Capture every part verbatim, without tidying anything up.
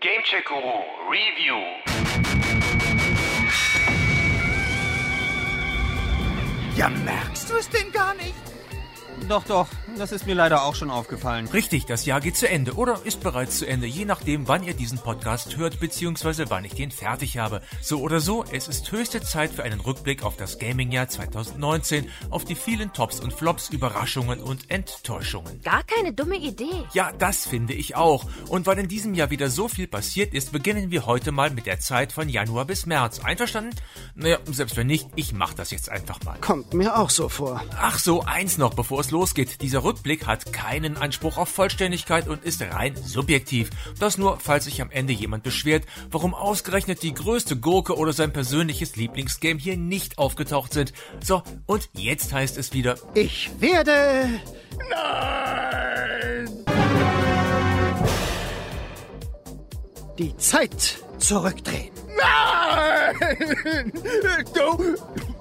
Gamecheck Guru Review. Ja, merkst du es denn gar nicht? Doch, doch, das ist mir leider auch schon aufgefallen. Richtig, das Jahr geht zu Ende oder ist bereits zu Ende, je nachdem, wann ihr diesen Podcast hört, beziehungsweise wann ich den fertig habe. So oder so, es ist höchste Zeit für einen Rückblick auf das Gaming-Jahr zwanzig neunzehn, auf die vielen Tops und Flops, Überraschungen und Enttäuschungen. Gar keine dumme Idee. Ja, das finde ich auch. Und weil in diesem Jahr wieder so viel passiert ist, beginnen wir heute mal mit der Zeit von Januar bis März. Einverstanden? Naja, selbst wenn nicht, ich mach das jetzt einfach mal. Kommt mir auch so vor. Ach so, eins noch, bevor es losgeht. Dieser Rückblick hat keinen Anspruch auf Vollständigkeit und ist rein subjektiv. Das nur, falls sich am Ende jemand beschwert, warum ausgerechnet die größte Gurke oder sein persönliches Lieblingsgame hier nicht aufgetaucht sind. So, und jetzt heißt es wieder... Ich werde... Nein! Die Zeit zurückdrehen. Nein! Du...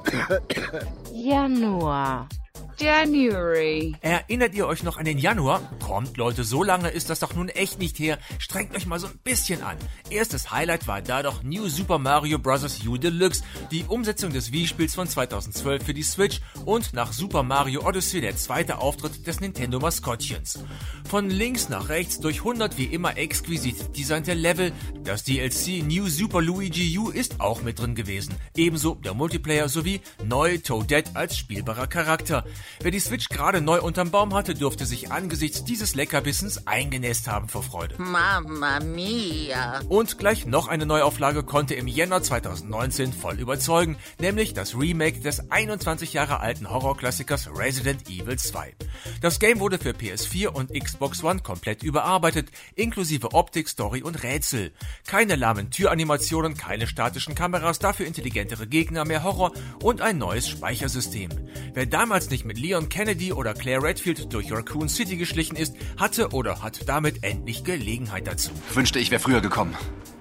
Januar. January. Erinnert ihr euch noch an den Januar? Kommt Leute, so lange ist das doch nun echt nicht her. Strengt euch mal so ein bisschen an. Erstes Highlight war da doch New Super Mario Bros. U Deluxe, die Umsetzung des Wii-Spiels von zweitausendzwölf für die Switch und nach Super Mario Odyssey der zweite Auftritt des Nintendo-Maskottchens. Von links nach rechts durch hundert wie immer exquisit designte Level. Das D L C New Super Luigi U ist auch mit drin gewesen. Ebenso der Multiplayer sowie neu Toadette als spielbarer Charakter. Wer die Switch gerade neu unterm Baum hatte, dürfte sich angesichts dieses Leckerbissens eingenässt haben vor Freude. Mamma mia. Und gleich noch eine Neuauflage konnte im Jänner zwanzig neunzehn voll überzeugen, nämlich das Remake des einundzwanzig Jahre alten Horrorklassikers Resident Evil zwei. Das Game wurde für P S vier und Xbox One komplett überarbeitet, inklusive Optik, Story und Rätsel. Keine lahmen Türanimationen, keine statischen Kameras, dafür intelligentere Gegner, mehr Horror und ein neues Speichersystem. Wer damals nicht mit Leon Kennedy oder Claire Redfield durch Raccoon City geschlichen ist, hatte oder hat damit endlich Gelegenheit dazu. Wünschte, ich wäre früher gekommen.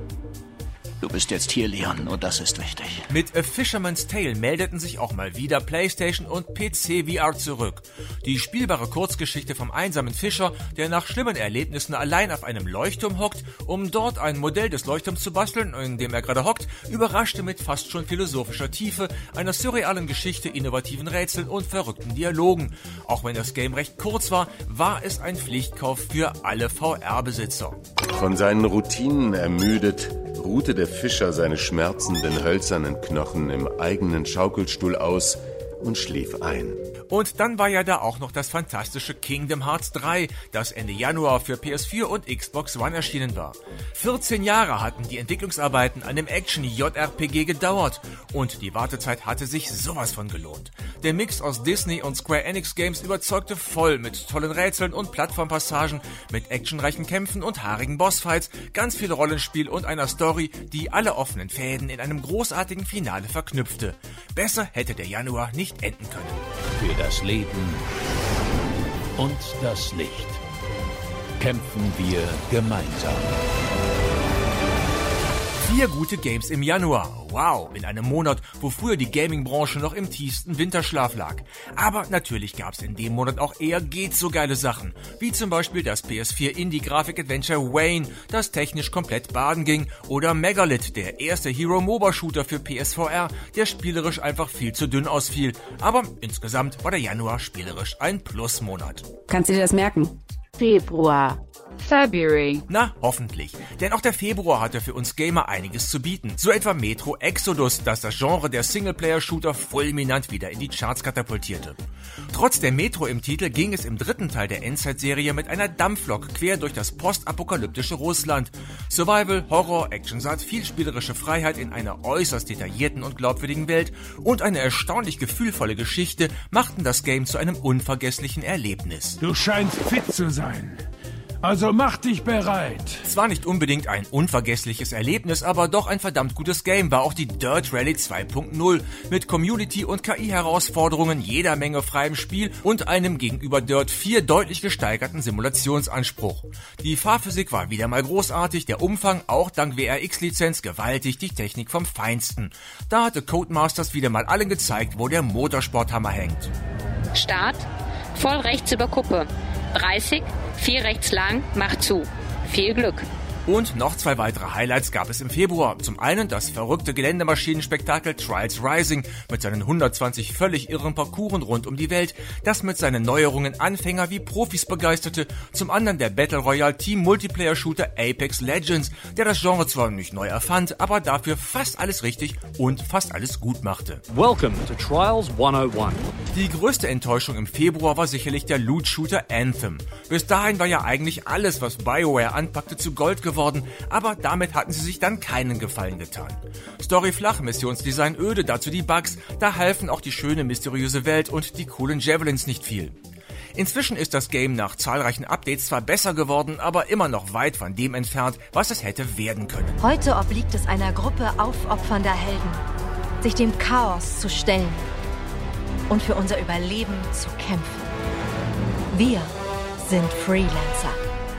Du bist jetzt hier, Leon, und das ist wichtig. Mit A Fisherman's Tale meldeten sich auch mal wieder PlayStation und P C V R zurück. Die spielbare Kurzgeschichte vom einsamen Fischer, der nach schlimmen Erlebnissen allein auf einem Leuchtturm hockt, um dort ein Modell des Leuchtturms zu basteln, in dem er gerade hockt, überraschte mit fast schon philosophischer Tiefe, einer surrealen Geschichte, innovativen Rätseln und verrückten Dialogen. Auch wenn das Game recht kurz war, war es ein Pflichtkauf für alle V R-Besitzer. Von seinen Routinen ermüdet, ruhte der Fischer seine schmerzenden hölzernen Knochen im eigenen Schaukelstuhl aus und schlief ein. Und dann war ja da auch noch das fantastische Kingdom Hearts drei, das Ende Januar für P S vier und Xbox One erschienen war. vierzehn Jahre hatten die Entwicklungsarbeiten an dem Action-J R P G gedauert und die Wartezeit hatte sich sowas von gelohnt. Der Mix aus Disney und Square Enix Games überzeugte voll mit tollen Rätseln und Plattformpassagen, mit actionreichen Kämpfen und haarigen Bossfights, ganz viel Rollenspiel und einer Story, die alle offenen Fäden in einem großartigen Finale verknüpfte. Besser hätte der Januar nicht enden können. Für das Leben und das Licht kämpfen wir gemeinsam. Vier gute Games im Januar. Wow, in einem Monat, wo früher die Gaming-Branche noch im tiefsten Winterschlaf lag. Aber natürlich gab's in dem Monat auch eher geht so geile Sachen. Wie zum Beispiel das P S vier Indie-Grafik-Adventure Wayne, das technisch komplett baden ging. Oder Megalith, der erste Hero-MOBA-Shooter für P S V R, der spielerisch einfach viel zu dünn ausfiel. Aber insgesamt war der Januar spielerisch ein Plusmonat. Kannst du dir das merken? Februar. February. Na, hoffentlich. Denn auch der Februar hatte für uns Gamer einiges zu bieten. So etwa Metro Exodus, das das Genre der Singleplayer-Shooter fulminant wieder in die Charts katapultierte. Trotz der Metro im Titel ging es im dritten Teil der Endzeit-Serie mit einer Dampflok quer durch das postapokalyptische Russland. Survival, Horror, Actionsaat, viel spielerische Freiheit in einer äußerst detaillierten und glaubwürdigen Welt und eine erstaunlich gefühlvolle Geschichte machten das Game zu einem unvergesslichen Erlebnis. Du scheinst fit zu sein. Also mach dich bereit. Zwar nicht unbedingt ein unvergessliches Erlebnis, aber doch ein verdammt gutes Game war auch die Dirt Rally zwei Punkt null mit Community- und K I-Herausforderungen, jeder Menge freiem Spiel und einem gegenüber Dirt vier deutlich gesteigerten Simulationsanspruch. Die Fahrphysik war wieder mal großartig, der Umfang auch dank W R X-Lizenz gewaltig, die Technik vom Feinsten. Da hatte Codemasters wieder mal allen gezeigt, wo der Motorsporthammer hängt. Start, voll rechts über Kuppe, dreißig, vier rechts lang, macht zu. Viel Glück. Und noch zwei weitere Highlights gab es im Februar. Zum einen das verrückte Geländemaschinenspektakel Trials Rising mit seinen hundertzwanzig völlig irren Parcouren rund um die Welt, das mit seinen Neuerungen Anfänger wie Profis begeisterte. Zum anderen der Battle Royale Team Multiplayer Shooter Apex Legends, der das Genre zwar nicht neu erfand, aber dafür fast alles richtig und fast alles gut machte. Welcome to Trials hundertundeins. Die größte Enttäuschung im Februar war sicherlich der Loot-Shooter Anthem. Bis dahin war ja eigentlich alles, was BioWare anpackte, zu Gold geworden, aber damit hatten sie sich dann keinen Gefallen getan. Story flach, Missionsdesign öde, dazu die Bugs, da halfen auch die schöne, mysteriöse Welt und die coolen Javelins nicht viel. Inzwischen ist das Game nach zahlreichen Updates zwar besser geworden, aber immer noch weit von dem entfernt, was es hätte werden können. Heute obliegt es einer Gruppe aufopfernder Helden, sich dem Chaos zu stellen und für unser Überleben zu kämpfen. Wir sind Freelancer.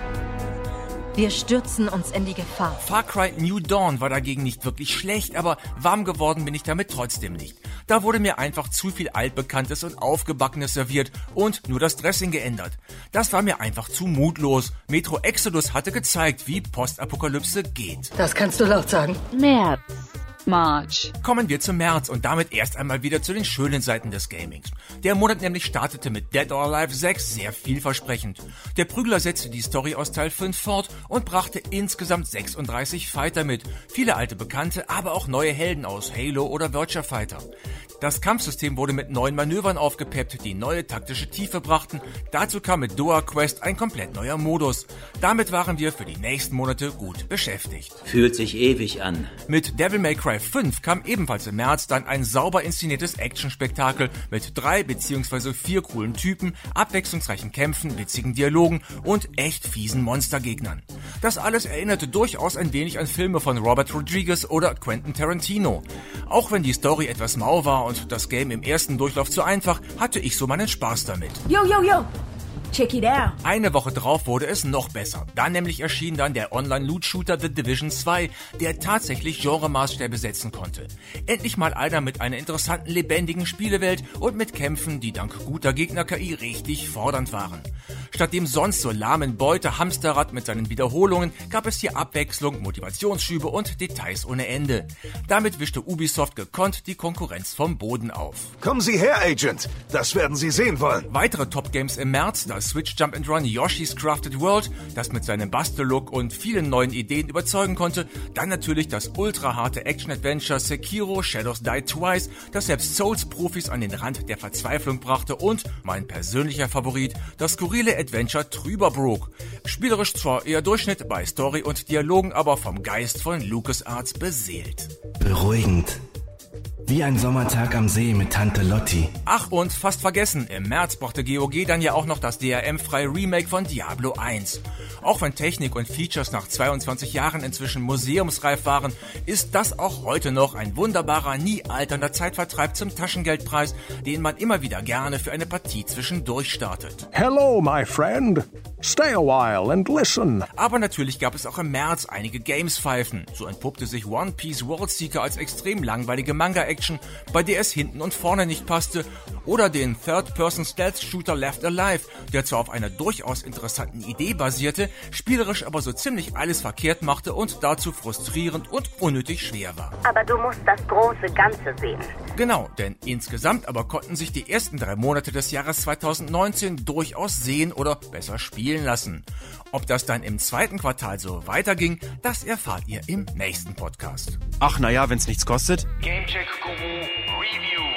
Wir stürzen uns in die Gefahr. Far Cry New Dawn war dagegen nicht wirklich schlecht, aber warm geworden bin ich damit trotzdem nicht. Da wurde mir einfach zu viel Altbekanntes und Aufgebackenes serviert und nur das Dressing geändert. Das war mir einfach zu mutlos. Metro Exodus hatte gezeigt, wie Postapokalypse geht. Das kannst du laut sagen. März. March. Kommen wir zum März und damit erst einmal wieder zu den schönen Seiten des Gamings. Der Monat nämlich startete mit Dead or Alive sechs, sehr vielversprechend. Der Prügler setzte die Story aus Teil fünf fort und brachte insgesamt sechsunddreißig Fighter mit. Viele alte Bekannte, aber auch neue Helden aus Halo oder Virtua Fighter. Das Kampfsystem wurde mit neuen Manövern aufgepeppt, die neue taktische Tiefe brachten. Dazu kam mit Doa Quest ein komplett neuer Modus. Damit waren wir für die nächsten Monate gut beschäftigt. Fühlt sich ewig an. Mit Devil May Cry fünf kam ebenfalls im März dann ein sauber inszeniertes Actionspektakel mit drei bzw. vier coolen Typen, abwechslungsreichen Kämpfen, witzigen Dialogen und echt fiesen Monstergegnern. Das alles erinnerte durchaus ein wenig an Filme von Robert Rodriguez oder Quentin Tarantino. Auch wenn die Story etwas mau war und das Game im ersten Durchlauf zu einfach, hatte ich so meinen Spaß damit. Yo, yo, yo! Check it out. Eine Woche drauf wurde es noch besser. Dann nämlich erschien dann der Online-Loot-Shooter The Division zwei, der tatsächlich Genremaßstäbe setzen konnte. Endlich mal einer mit einer interessanten, lebendigen Spielewelt und mit Kämpfen, die dank guter Gegner-K I richtig fordernd waren. Statt dem sonst so lahmen Beute-Hamsterrad mit seinen Wiederholungen gab es hier Abwechslung, Motivationsschübe und Details ohne Ende. Damit wischte Ubisoft gekonnt die Konkurrenz vom Boden auf. Kommen Sie her, Agent. Das werden Sie sehen wollen. Weitere Top-Games im März, das Switch Jump and Run Yoshi's Crafted World, das mit seinem Bastellook und vielen neuen Ideen überzeugen konnte. Dann natürlich das ultra-harte Action-Adventure Sekiro Shadows Die Twice, das selbst Souls-Profis an den Rand der Verzweiflung brachte und, mein persönlicher Favorit, das skurrile Adventure Trüberbrook. Spielerisch zwar eher Durchschnitt, bei Story und Dialogen aber vom Geist von LucasArts beseelt. Beruhigend. Wie ein Sommertag am See mit Tante Lotti. Ach und fast vergessen, im März brachte G O G dann ja auch noch das D R M-freie Remake von Diablo eins. Auch wenn Technik und Features nach zweiundzwanzig Jahren inzwischen museumsreif waren, ist das auch heute noch ein wunderbarer, nie alternder Zeitvertreib zum Taschengeldpreis, den man immer wieder gerne für eine Partie zwischendurch startet. Hello, my friend. Stay a while and listen. Aber natürlich gab es auch im März einige Games-Pfeifen. So entpuppte sich One Piece World Seeker als extrem langweilige Manga-Action, bei der es hinten und vorne nicht passte, oder den Third-Person-Stealth-Shooter Left Alive, der zwar auf einer durchaus interessanten Idee basierte, spielerisch aber so ziemlich alles verkehrt machte und dazu frustrierend und unnötig schwer war. Aber du musst das große Ganze sehen. Genau, denn insgesamt aber konnten sich die ersten drei Monate des Jahres zweitausendneunzehn durchaus sehen oder besser spielen lassen. Ob das dann im zweiten Quartal so weiterging, das erfahrt ihr im nächsten Podcast. Ach naja, wenn's nichts kostet. Gamecheck Guru Review.